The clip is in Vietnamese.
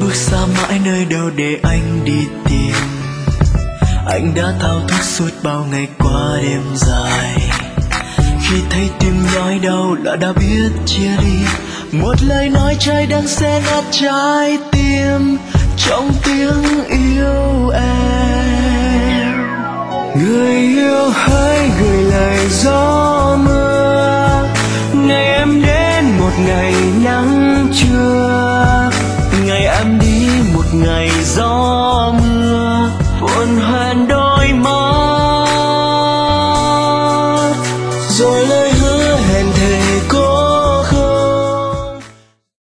bước xa mãi nơi đâu để anh đi tìm. Anh đã thao thức suốt bao ngày qua đêm dài, khi thấy tim nhói đau đã biết chia đi. Một lời nói trái đắng sẽ ngắt trái tim trong tiếng yêu em. Người yêu hãy gửi lời gió mưa, ngày em đến một ngày